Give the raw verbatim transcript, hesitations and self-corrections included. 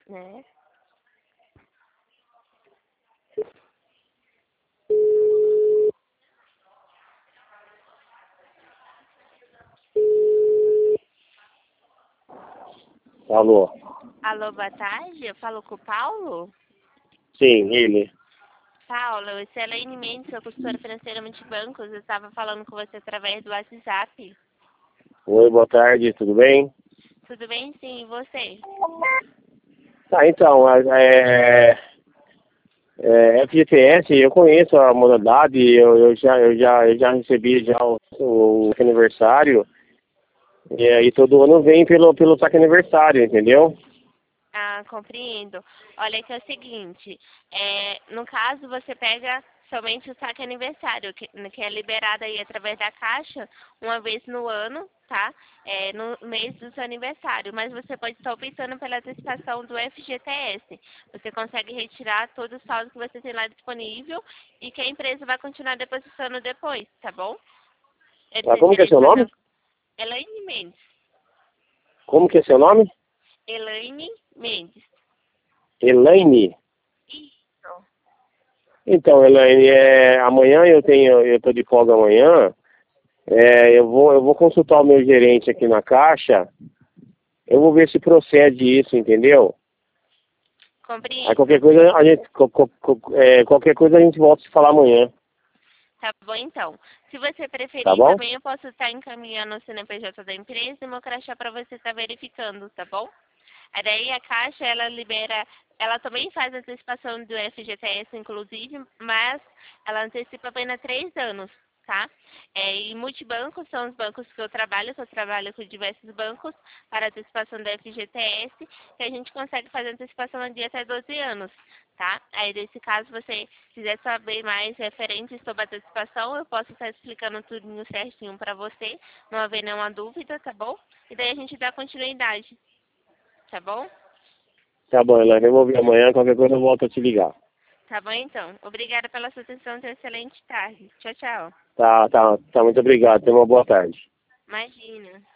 né? Alô? Alô, boa tarde. Eu falo com o Paulo? Sim, ele. Paulo, eu sou Elaine Mendes, sou consultora financeira multibancos. Eu estava falando com você através do WhatsApp. Oi, boa tarde, tudo bem? Tudo bem? Sim, e você? Tá, então, é, é, F G T S, eu conheço a modalidade, eu, eu, já, eu, já, eu já recebi já o, o aniversário, e aí todo ano vem pelo, pelo saque aniversário, entendeu? Ah, compreendo. Olha que é o seguinte, é, no caso você pega somente o saque aniversário, que, que é liberado aí através da Caixa uma vez no ano, tá? É, no mês do seu aniversário, mas você pode estar optando pela antecipação do F G T S. Você consegue retirar todo o saldo que você tem lá disponível e que a empresa vai continuar depositando depois, tá bom? Ele Ah, tem como que é direito seu a fazer... nome? Elaine Mendes. Como que é seu nome? Elaine Mendes. Elaine. Isso. Então, Elaine, é, amanhã eu tenho, eu tô de folga amanhã, é, eu, vou, eu vou consultar o meu gerente aqui na Caixa, eu vou ver se procede isso, entendeu? Aí qualquer Compreendo. coisa a gente, co- co- co- é, qualquer coisa a gente volta a se falar amanhã, Tá bom, então. Se você tá preferir, bom? também eu posso estar encaminhando o C N P J da empresa e meu crachá para você estar verificando, tá bom? Aí daí a Caixa, ela libera, ela também faz antecipação do F G T S, inclusive, mas ela antecipa apenas três anos, tá? É, e multibancos são os bancos que eu trabalho, que eu trabalho com diversos bancos para antecipação do F G T S, que a gente consegue fazer antecipação de até doze anos, tá? Aí, nesse caso, você quiser saber mais referentes sobre a antecipação, eu posso estar explicando tudo certinho para você, não haver nenhuma dúvida, tá bom? E daí a gente dá continuidade. Tá bom? Tá bom, Elaine, eu vou ver amanhã, qualquer coisa eu volto a te ligar. Tá bom, então. Obrigada pela sua atenção. Tenha uma excelente tarde. Tchau, tchau. Tá, tá, tá, muito obrigado, tenha uma boa tarde. Imagina.